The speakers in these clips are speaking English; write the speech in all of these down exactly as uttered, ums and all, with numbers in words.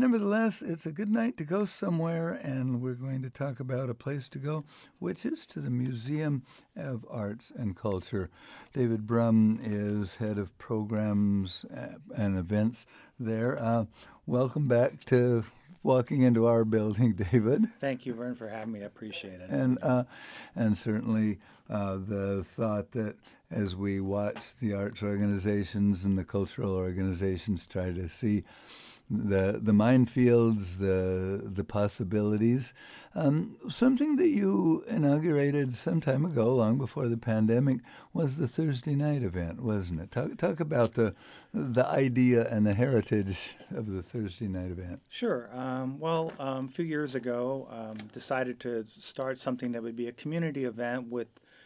Nevertheless, it's a good night to go somewhere, and we're going to talk about a place to go, which is to the Museum of Arts and Culture. David Brum is head of programs and events there. Uh, welcome back to walking into our building, David. Thank you, Vern, for having me. I appreciate it. And uh, and certainly uh, the thought that as we watch the arts organizations and the cultural organizations try to see the the minefields, the the possibilities, um, something that you inaugurated some time ago, long before the pandemic, was the Thursday night event, wasn't it? Talk talk about the the idea and the heritage of the Thursday night event. Sure. Um, well, um, a few years ago, um, decided to start something that would be a community event with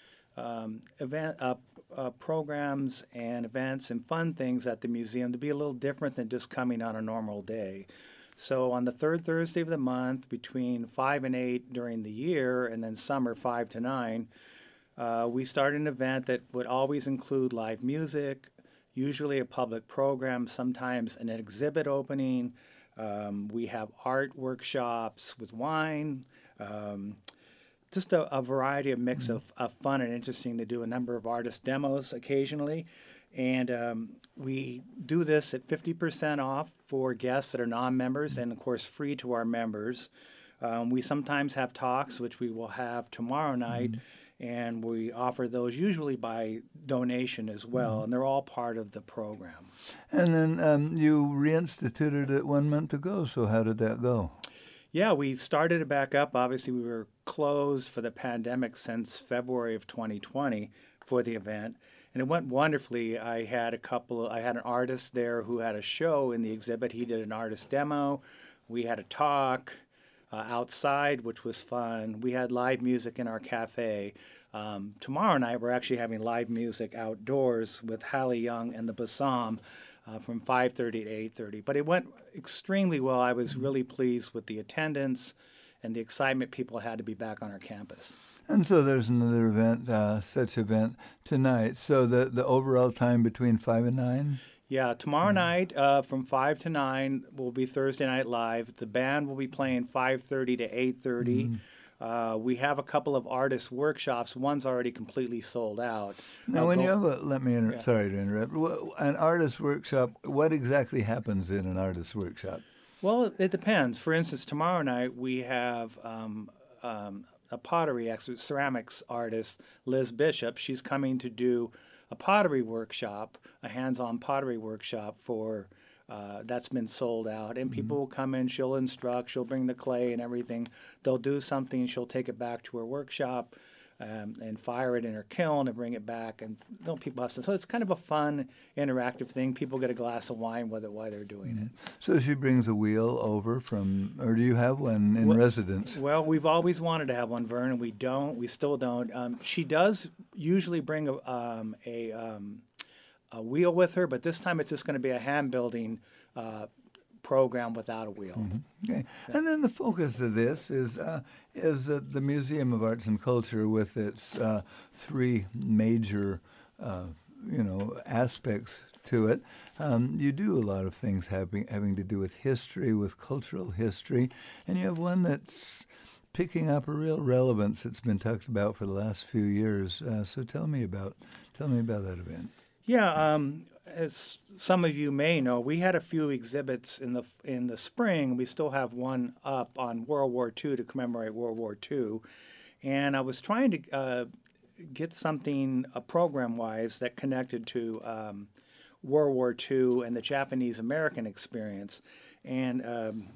um, event uh, uh, programs and events and fun things at the museum to be a little different than just coming on a normal day. So on the third Thursday of the month, between five and eight during the year, and then summer five to nine, uh, we started an event that would always include live music, usually a public program, sometimes an exhibit opening. Um, we have art workshops with wine. Um, just a, a variety of mix of, of fun and interesting to do a number of artist demos occasionally. And um, we do this at fifty percent off for guests that are non-members and, of course, free to our members. Um, we sometimes have talks, which we will have tomorrow night, mm-hmm. and we offer those usually by donation as well, mm-hmm. and they're all part of the program. And then um, you reinstituted it one month ago, so how did that go? Yeah, we started it back up. Obviously, we were closed for the pandemic since February of twenty twenty for the event, and it went wonderfully. I had a couple. Of, I had an artist there who had a show in the exhibit. He did an artist demo. We had a talk uh, outside, which was fun. We had live music in our cafe. Um, tomorrow night, we're actually having live music outdoors with Hallie Young and the Bassam. Uh, from five thirty to eight thirty. But it went extremely well. I was really pleased with the attendance and the excitement people had to be back on our campus. And so there's another event, uh, such event tonight. So the, the overall time between five and nine? Yeah, tomorrow mm-hmm. night uh, from five to nine will be Thursday Night Live. The band will be playing five thirty to eight thirty. Mm-hmm. Uh, we have a couple of artist workshops. One's already completely sold out. Now, uh, when go, you have a, let me, inter- yeah. sorry to interrupt, an artist workshop, what exactly happens in an artist workshop? Well, it depends. For instance, tomorrow night we have um, um, a pottery expert, ceramics artist, Liz Bishop. She's coming to do a pottery workshop, a hands-on pottery workshop for Uh, that's been sold out, and people will come in, she'll instruct, she'll bring the clay and everything. They'll do something, she'll take it back to her workshop um, and fire it in her kiln and bring it back, and you know, people have to. So it's kind of a fun, interactive thing. People get a glass of wine with it while they're doing mm-hmm. it. So she brings a wheel over from, or do you have one in well, residence? Well, we've always wanted to have one, Vern, and we don't. We still don't. Um, she does usually bring a, um, a um, a wheel with her, but this time it's just going to be a hand building uh, program without a wheel. Mm-hmm. Okay, yeah. And then the focus of this is uh, is uh, the Museum of Arts and Culture with its uh, three major, uh, you know, aspects to it. Um, you do a lot of things having having to do with history, with cultural history, and you have one that's picking up a real relevance that's been talked about for the last few years. Uh, so tell me about tell me about that event. Yeah, um, as some of you may know, we had a few exhibits in the in the spring. We still have one up on World War Two to commemorate World War Two, and I was trying to uh, get something uh, program-wise that connected to um, World War Two and the Japanese-American experience, and um,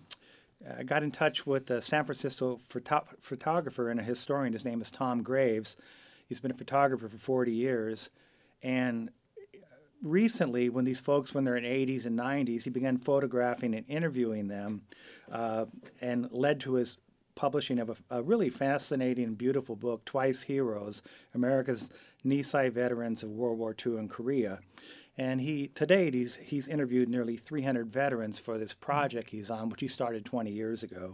I got in touch with a San Francisco photo- photographer and a historian. His name is Tom Graves. He's been a photographer for forty years, and recently, when these folks, when they're in eighties and nineties, he began photographing and interviewing them, uh, and led to his publishing of a, a really fascinating and beautiful book, Twice Heroes, America's Nisei Veterans of World War Two and Korea. And he, to date, he's, he's interviewed nearly three hundred veterans for this project he's on, which he started twenty years ago.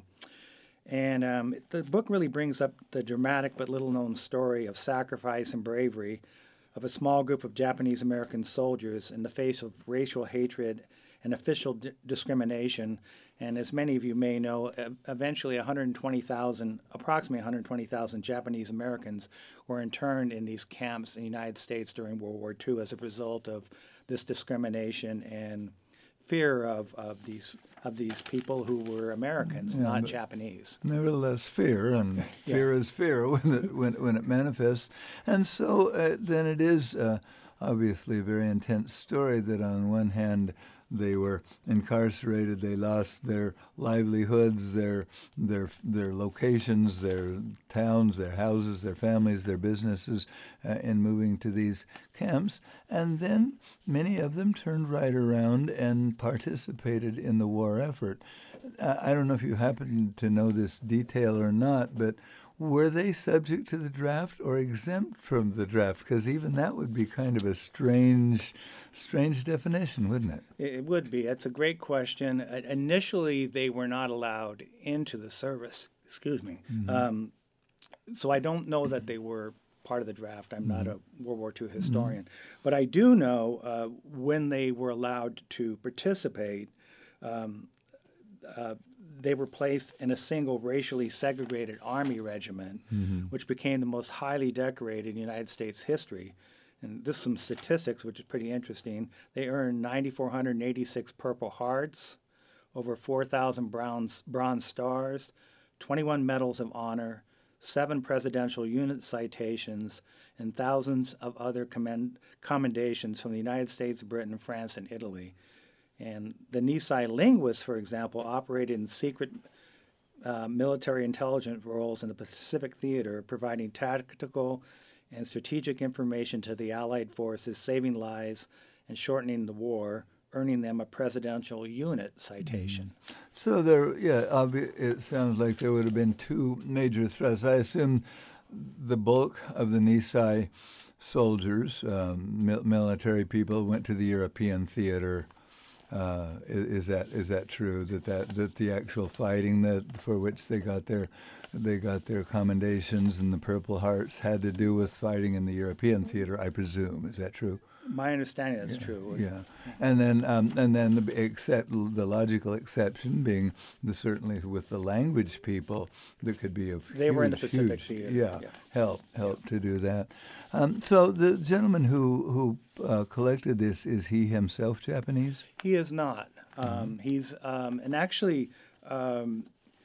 And um, the book really brings up the dramatic but little-known story of sacrifice and bravery of a small group of Japanese-American soldiers in the face of racial hatred and official di- discrimination, And as many of you may know, e- eventually one hundred twenty thousand, approximately one hundred twenty thousand Japanese Americans were interned in these camps in the United States during World War Two as a result of this discrimination and fear of, of these of these people who were Americans, Yeah, not but- Japanese. Nevertheless, fear, and fear is fear when it, when, when it manifests. And so uh, then it is uh, obviously a very intense story that on one hand they were incarcerated, they lost their livelihoods, their their their locations, their towns, their houses, their families, their businesses uh, in moving to these camps. And then many of them turned right around and participated in the war effort. Uh, I don't know if you happen to know this detail or not, but were they subject to the draft or exempt from the draft? Because even that would be kind of a strange, strange definition, wouldn't it? It would be. That's a great question. Uh, initially, they were not allowed into the service. Excuse me. Mm-hmm. Um, so I don't know that they were part of the draft. I'm not a World War Two historian. But I do know uh, when they were allowed to participate, um, uh, they were placed in a single racially segregated Army regiment, which became the most highly decorated in United States history. And this is some statistics, which is pretty interesting. They earned nine thousand four hundred eighty-six Purple Hearts, over four thousand bronze, bronze stars, twenty-one medals of honor, seven presidential unit citations, and thousands of other commend, commendations from the United States, Britain, France, and Italy. And the Nisei linguists, for example, operated in secret uh, military intelligence roles in the Pacific Theater, providing tactical and strategic information to the Allied forces, saving lives and shortening the war, earning them a presidential unit citation. So there, yeah, obvi- it sounds like there would have been two major threats. I assume the bulk of the Nisei soldiers, um, mil- military people, went to the European theater. Uh, is, is that is that true? That, that that the actual fighting that for which they got their they got their commendations and the Purple Hearts had to do with fighting in the European theater, I presume. Is that true? My understanding that's true. Yeah, and then um, and then the except the logical exception being the certainly with the language people that could be of They huge, were in the Pacific huge, Theater, Yeah, yeah. help help to do that. Um, so the gentleman who who uh, collected this, is he himself Japanese? He is not. Um, he's um, and actually um,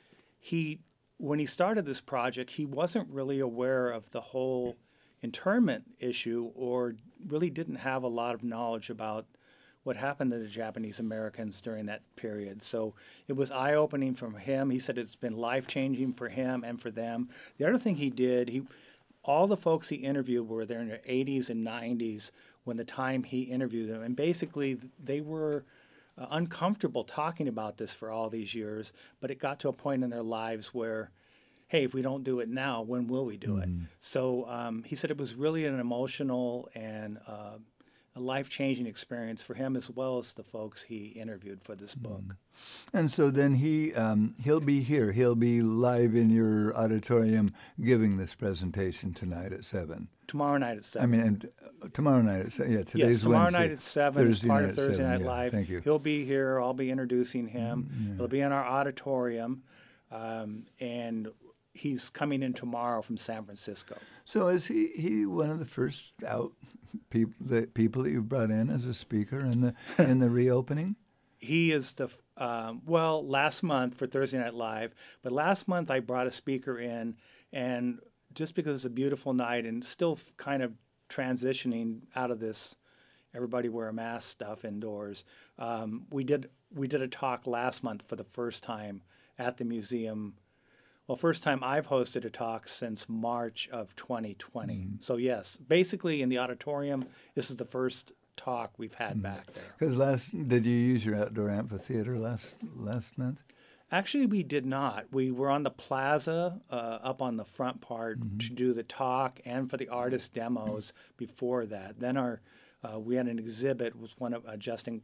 he when he started this project, he wasn't really aware of the whole internment issue, or really didn't have a lot of knowledge about what happened to the Japanese Americans during that period. So it was eye-opening for him. He said it's been life-changing for him and for them. The other thing he did, he all the folks he interviewed were there in their eighties and nineties when the time he interviewed them, and basically they were uh, uncomfortable talking about this for all these years, but it got to a point in their lives where, hey, if we don't do it now, when will we do it? So um, he said it was really an emotional and uh, a life-changing experience for him as well as the folks he interviewed for this book. And so then he um, he'll be here. He'll be live in your auditorium giving this presentation tonight at seven. Tomorrow night at I seven. mean, and uh, tomorrow night at seven. Yeah, today's Yes, tomorrow Wednesday. night at seven as Thursday part night of at Thursday seven, Night yeah, Live. Thank you. He'll be here. I'll be introducing him. He'll be in our auditorium, um, and he's coming in tomorrow from San Francisco. So is he, he one of the first out people that people that you've brought in as a speaker in the in the reopening? He is the um, well last month for Thursday Night Live, but last month I brought a speaker in, and just because it's a beautiful night and still f- kind of transitioning out of this everybody wear a mask stuff indoors, um, we did we did a talk last month for the first time at the museum. Well, first time I've hosted a talk since March of twenty twenty. So yes, basically in the auditorium, this is the first talk we've had back there. Because last did you use your outdoor amphitheater last last month? Actually, we did not. We were on the plaza uh, up on the front part to do the talk and for the artist demos before that. Then our uh, we had an exhibit with one of uh, Justin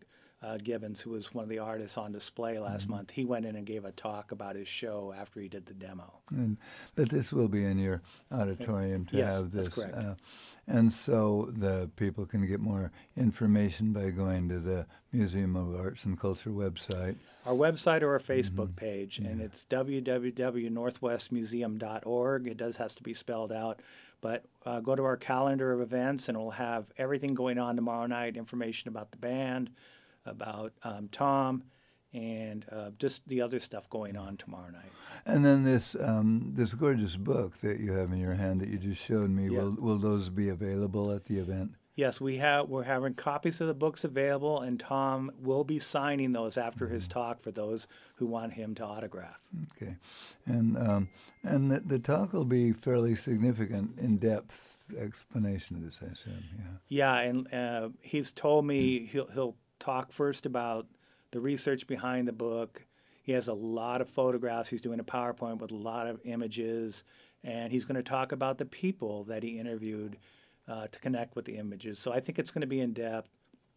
uh, Gibbons, who was one of the artists on display last Mm-hmm. month, he went in and gave a talk about his show after he did the demo. And, but this will be in your auditorium to Yes, have this. that's correct. Uh, and so the people can get more information by going to the Museum of Arts and Culture website. Our website or our Facebook page, and it's w w w dot northwest museum dot org. It does has to be spelled out, but uh, go to our calendar of events, and we'll have everything going on tomorrow night. Information about the band, about um, Tom, and uh, just the other stuff going on tomorrow night. And then this um, this gorgeous book that you have in your hand that you just showed me. Yeah. Will will those be available at the event? Yes, we have. We're having copies of the books available, and Tom will be signing those after his talk for those who want him to autograph. Okay, and um, and the, the talk will be fairly significant, in-depth explanation of this, I assume. Yeah. Yeah, and uh, he's told me he'll he'll talk first about the research behind the book. He has a lot of photographs. He's doing a PowerPoint with a lot of images, and he's going to talk about the people that he interviewed uh, to connect with the images. So I think it's going to be in depth.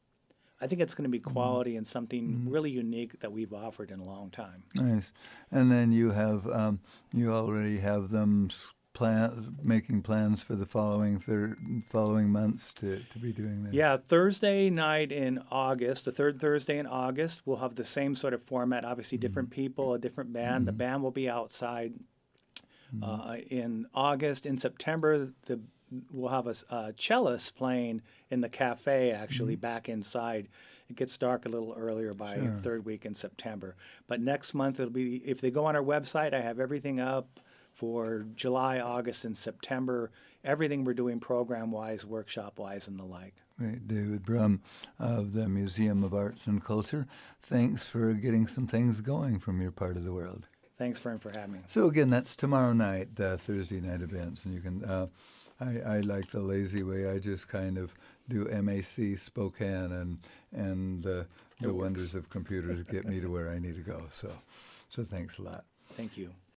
I think it's going to be quality and something really unique that we've offered in a long time. Nice. And then you have um, you already have them s- plan making plans for the following thir- following months to, to be doing this. Yeah, Thursday night in August, the third Thursday in August, we'll have the same sort of format. Obviously, different people, a different band. The band will be outside. Uh, in August, in September, the we'll have a, s- a cellist playing in the cafe. Actually, back inside. It gets dark a little earlier by Sure. third week in September. But next month it'll be. If they go on our website, I have everything up for July, August, and September. Everything we're doing program-wise, workshop-wise, and the like. Great. David Brum of the Museum of Arts and Culture. Thanks for getting some things going from your part of the world. Thanks, Fern, for having me. So again, that's tomorrow night, uh, Thursday night events, and you can. Uh, I, I like the lazy way. I just kind of do M A C Spokane, and and uh, the works. wonders of computers get me to where I need to go. So, so thanks a lot. Thank you.